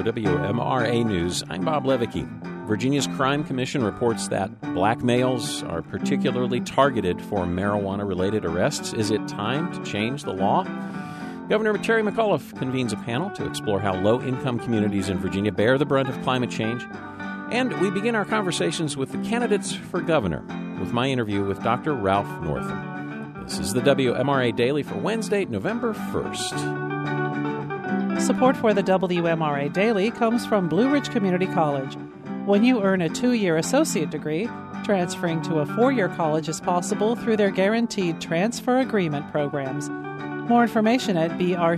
for WMRA News. I'm Bob Levicki. Virginia's Crime Commission reports that black males are particularly targeted for marijuana-related arrests. Is it time to change the law? Governor Terry McAuliffe convenes a panel to explore how low-income communities in Virginia bear the brunt of climate change. And we begin our conversations with the candidates for governor with my interview with Dr. Ralph Northam. This is the WMRA Daily for Wednesday, November 1st. Support for the WMRA Daily comes from Blue Ridge Community College. When you earn a 2-year associate degree, transferring to a 4-year college is possible through their guaranteed transfer agreement programs. More information at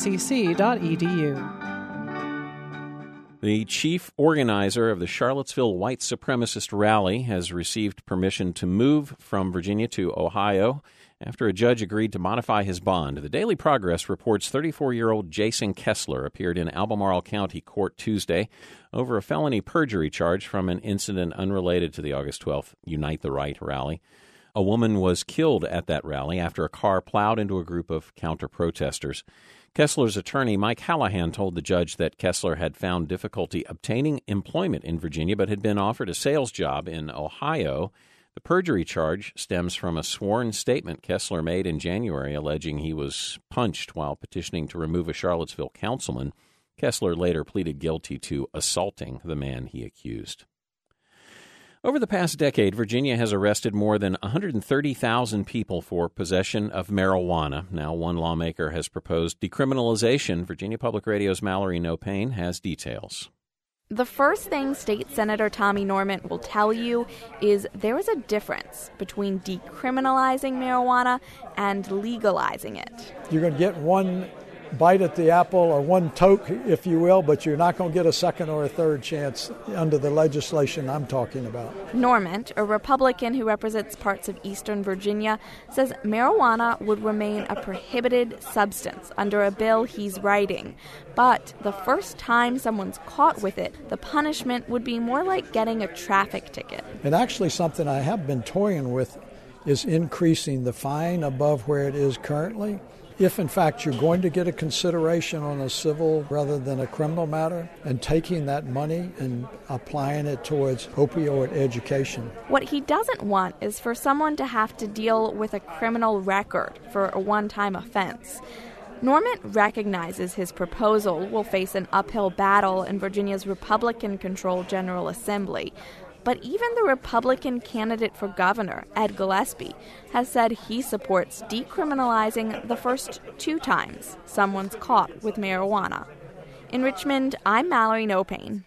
brcc.edu. The chief organizer of the Charlottesville white supremacist rally has received permission to move from Virginia to Ohio after a judge agreed to modify his bond. The Daily Progress reports 34-year-old Jason Kessler appeared in Albemarle County Court Tuesday over a felony perjury charge from an incident unrelated to the August 12th Unite the Right rally. A woman was killed at that rally after a car plowed into a group of counter-protesters. Kessler's attorney, Mike Hallahan, told the judge that Kessler had found difficulty obtaining employment in Virginia but had been offered a sales job in Ohio. The perjury charge stems from a sworn statement Kessler made in January alleging he was punched while petitioning to remove a Charlottesville councilman. Kessler later pleaded guilty to assaulting the man he accused. Over the past decade, Virginia has arrested more than 130,000 people for possession of marijuana. Now, one lawmaker has proposed decriminalization. Virginia Public Radio's Mallory Nopane has details. The first thing State Senator Tommy Norment will tell you is there is a difference between decriminalizing marijuana and legalizing it. You're going to get one bite at the apple or one toke, if you will, but you're not going to get a second or a third chance under the legislation I'm talking about. Norment, a Republican who represents parts of eastern Virginia, says marijuana would remain a prohibited substance under a bill he's writing. But the first time someone's caught with it, the punishment would be more like getting a traffic ticket. And actually something I have been toying with is increasing the fine above where it is currently. If, in fact, you're going to get a consideration on a civil rather than a criminal matter, and taking that money and applying it towards opioid education. What he doesn't want is for someone to have to deal with a criminal record for a one-time offense. Norment recognizes his proposal will face an uphill battle in Virginia's Republican-controlled General Assembly. But even the Republican candidate for governor, Ed Gillespie, has said he supports decriminalizing the first 2 times someone's caught with marijuana. In Richmond, I'm Mallory Nopane.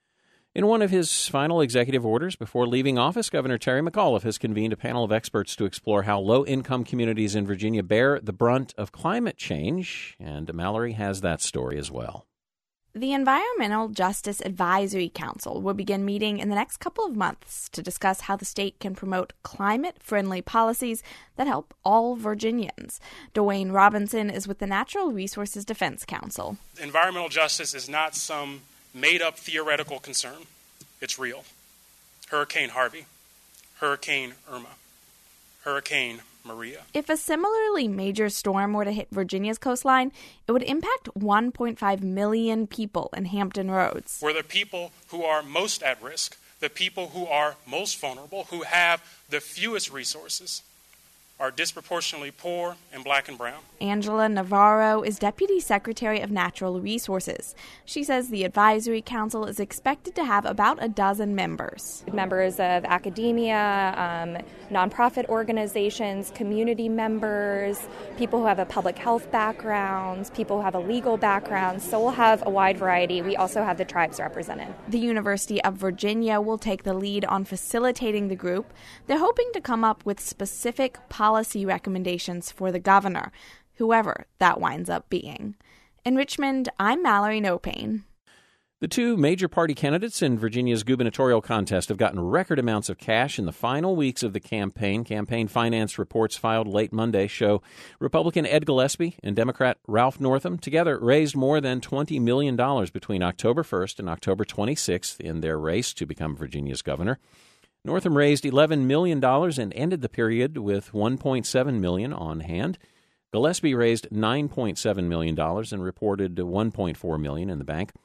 In one of his final executive orders before leaving office, Governor Terry McAuliffe has convened a panel of experts to explore how low-income communities in Virginia bear the brunt of climate change, and Mallory has that story as well. The Environmental Justice Advisory Council will begin meeting in the next couple of months to discuss how the state can promote climate-friendly policies that help all Virginians. Dwayne Robinson is with the Natural Resources Defense Council. Environmental justice is not some made-up theoretical concern. It's real. Hurricane Harvey, Hurricane Irma, Hurricane Maria. If a similarly major storm were to hit Virginia's coastline, it would impact 1.5 million people in Hampton Roads. We're the people who are most at risk, the people who are most vulnerable, who have the fewest resources, are disproportionately poor and black and brown. Angela Navarro is Deputy Secretary of Natural Resources. She says the Advisory Council is expected to have about a dozen members. Members of academia, nonprofit organizations, community members, people who have a public health background, people who have a legal background. So we'll have a wide variety. We also have the tribes represented. The University of Virginia will take the lead on facilitating the group. They're hoping to come up with specific policy recommendations for the governor, whoever that winds up being. In Richmond, I'm Mallory Nopane. The 2 major party candidates in Virginia's gubernatorial contest have gotten record amounts of cash in the final weeks of the campaign. Campaign finance reports filed late Monday show Republican Ed Gillespie and Democrat Ralph Northam together raised more than $20 million between October 1st and October 26th in their race to become Virginia's governor. Northam raised $11 million and ended the period with $1.7 million on hand. Gillespie raised $9.7 million and reported $1.4 million in the bank.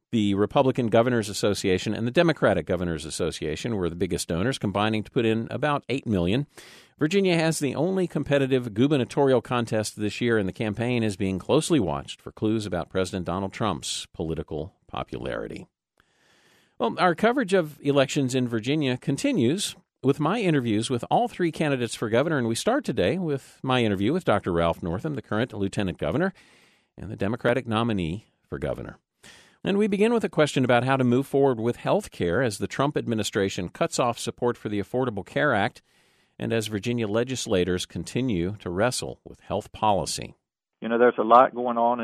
The Republican Governors Association and the Democratic Governors Association were the biggest donors, combining to put in about $8 million. Virginia has the only competitive gubernatorial contest this year, and the campaign is being closely watched for clues about President Donald Trump's political popularity. Well, our coverage of elections in Virginia continues with my interviews with all three candidates for governor, and we start today with my interview with Dr. Ralph Northam, the current lieutenant governor and the Democratic nominee for governor. And we begin with a question about how to move forward with health care as the Trump administration cuts off support for the Affordable Care Act and as Virginia legislators continue to wrestle with health policy. You know, there's a lot going on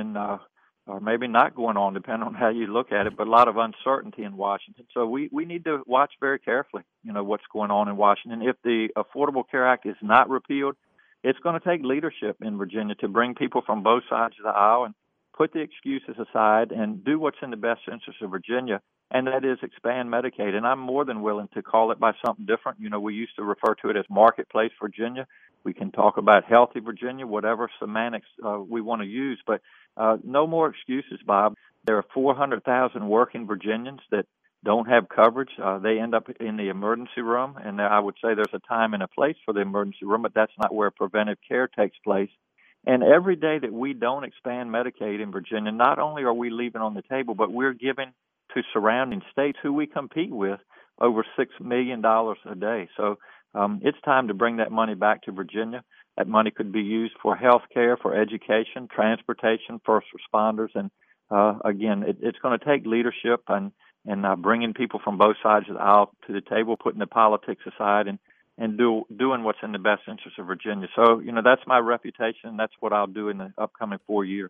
or maybe not going on, depending on how you look at it, but a lot of uncertainty in Washington. So we need to watch very carefully, what's going on in Washington. If the Affordable Care Act is not repealed, it's going to take leadership in Virginia to bring people from both sides of the aisle and put the excuses aside and do what's in the best interest of Virginia, and that is expand Medicaid. And I'm more than willing to call it by something different. We used to refer to it as Marketplace Virginia. We can talk about Healthy Virginia, whatever semantics we want to use, but no more excuses, Bob. There are 400,000 working Virginians that don't have coverage. They end up in the emergency room, and I would say there's a time and a place for the emergency room, but that's not where preventive care takes place. And every day that we don't expand Medicaid in Virginia, not only are we leaving on the table, but we're giving to surrounding states who we compete with over $6 million a day. So it's time to bring that money back to Virginia. That money could be used for health care, for education, transportation, first responders. And again, it's going to take leadership and bringing people from both sides of the aisle to the table, putting the politics aside and doing what's in the best interest of Virginia. So, that's my reputation, and that's what I'll do in the upcoming 4 years.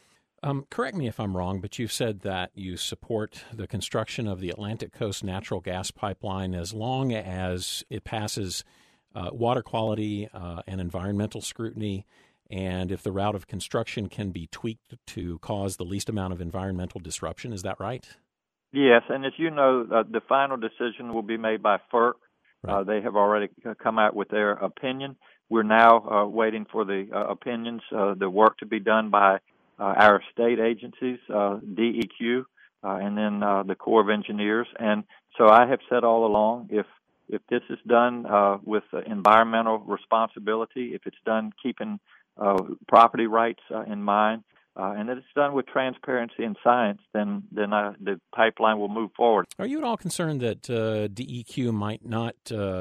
Correct me if I'm wrong, but you've said that you support the construction of the Atlantic Coast natural gas pipeline as long as it passes water quality and environmental scrutiny, and if the route of construction can be tweaked to cause the least amount of environmental disruption. Is that right? Yes, and as you know, the final decision will be made by FERC. Right. They have already come out with their opinion. We're now waiting for the opinions, the work to be done by our state agencies, DEQ, and then the Corps of Engineers. And so I have said all along, if this is done with environmental responsibility, if it's done keeping property rights in mind, and that it's done with transparency and science, then the pipeline will move forward. Are you at all concerned that DEQ might not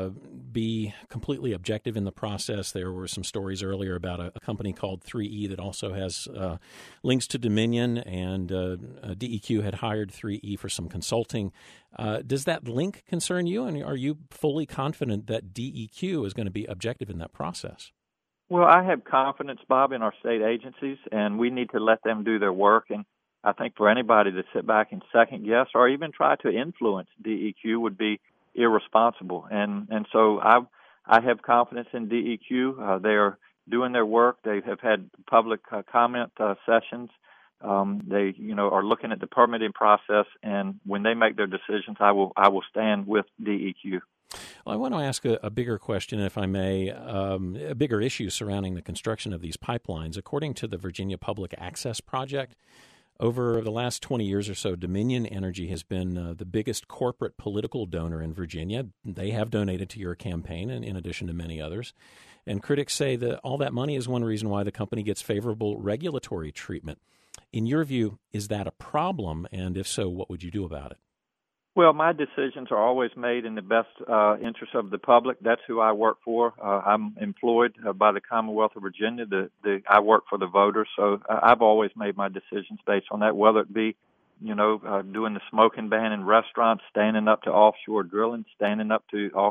be completely objective in the process? There were some stories earlier about a company called 3E that also has links to Dominion, and DEQ had hired 3E for some consulting. Does that link concern you, and are you fully confident that DEQ is going to be objective in that process? Well, I have confidence, Bob, in our state agencies, and we need to let them do their work. And I think for anybody to sit back and second guess or even try to influence DEQ would be irresponsible. And so I have confidence in DEQ. They are doing their work. They have had public comment sessions. They, are looking at the permitting process, and when they make their decisions, I will stand with DEQ. Well, I want to ask a bigger question, if I may, a bigger issue surrounding the construction of these pipelines. According to the Virginia Public Access Project, over the last 20 years or so, Dominion Energy has been the biggest corporate political donor in Virginia. They have donated to your campaign, and in addition to many others. And critics say that all that money is one reason why the company gets favorable regulatory treatment. In your view, is that a problem? And if so, what would you do about it? Well, my decisions are always made in the best interest of the public. That's who I work for. I'm employed by the Commonwealth of Virginia. I work for the voters, so I've always made my decisions based on that, whether it be, doing the smoking ban in restaurants, standing up to offshore drilling, standing up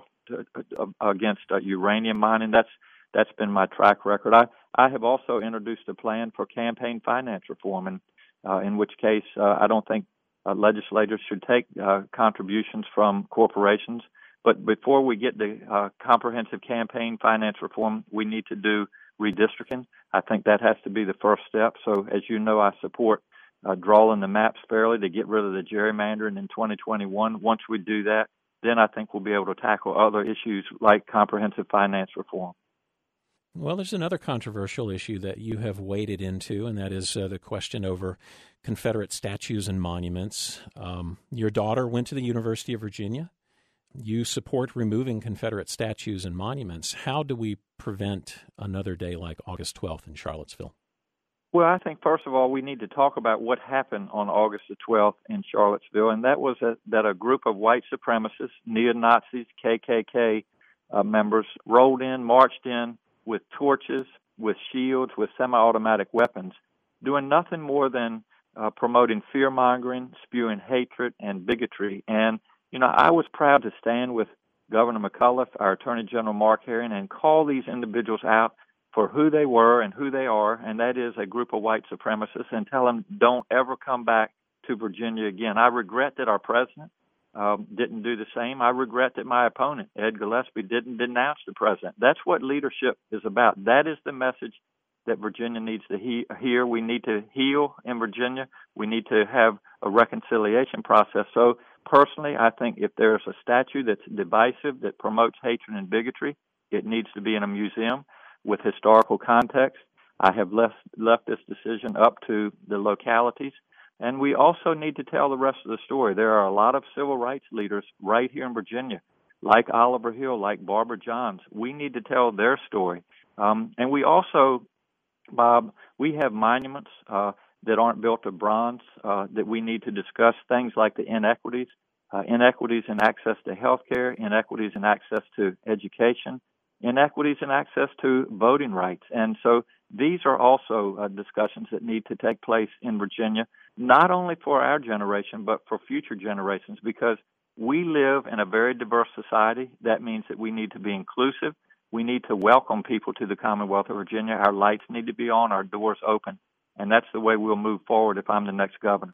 against uranium mining. That's been my track record. I have also introduced a plan for campaign finance reform, and in which case I don't think legislators should take contributions from corporations. But before we get the comprehensive campaign finance reform, we need to do redistricting. I think that has to be the first step. So as you know, I support drawing the maps fairly to get rid of the gerrymandering in 2021. Once we do that, then I think we'll be able to tackle other issues like comprehensive finance reform. Well, there's another controversial issue that you have waded into, and that is the question over Confederate statues and monuments. Your daughter went to the University of Virginia. You support removing Confederate statues and monuments. How do we prevent another day like August 12th in Charlottesville? Well, I think, first of all, we need to talk about what happened on August the 12th in Charlottesville, and that was that a group of white supremacists, neo-Nazis, KKK members, rolled in, marched in with torches, with shields, with semi-automatic weapons, doing nothing more than promoting fear-mongering, spewing hatred and bigotry. And, I was proud to stand with Governor McAuliffe, our Attorney General Mark Herring, and call these individuals out for who they were and who they are, and that is a group of white supremacists, and tell them don't ever come back to Virginia again. I regret that our president didn't do the same. I regret that my opponent, Ed Gillespie, didn't denounce the president. That's what leadership is about. That is the message that Virginia needs to hear. We need to heal in Virginia. We need to have a reconciliation process. So personally, I think if there's a statue that's divisive, that promotes hatred and bigotry, it needs to be in a museum with historical context. I have left this decision up to the localities. And we also need to tell the rest of the story. There are a lot of civil rights leaders right here in Virginia, like Oliver Hill, like Barbara Johns. We need to tell their story. And we also, Bob, we have monuments that aren't built of bronze that we need to discuss, things like the inequities in access to health care, inequities in access to education, inequities in access to voting rights. And so these are also discussions that need to take place in Virginia, not only for our generation, but for future generations, because we live in a very diverse society. That means that we need to be inclusive. We need to welcome people to the Commonwealth of Virginia. Our lights need to be on, our doors open, and that's the way we'll move forward if I'm the next governor.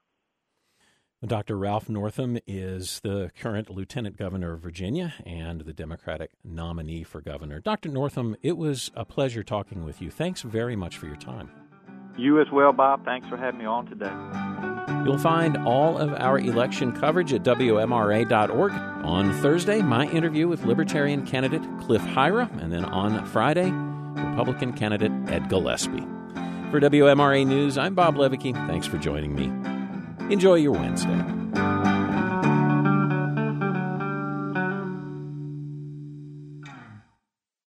Dr. Ralph Northam is the current Lieutenant Governor of Virginia and the Democratic nominee for governor. Dr. Northam, it was a pleasure talking with you. Thanks very much for your time. You as well, Bob. Thanks for having me on today. You'll find all of our election coverage at WMRA.org. On Thursday, my interview with Libertarian candidate Cliff Hyra, and then on Friday, Republican candidate Ed Gillespie. For WMRA News, I'm Bob Levicki. Thanks for joining me. Enjoy your Wednesday.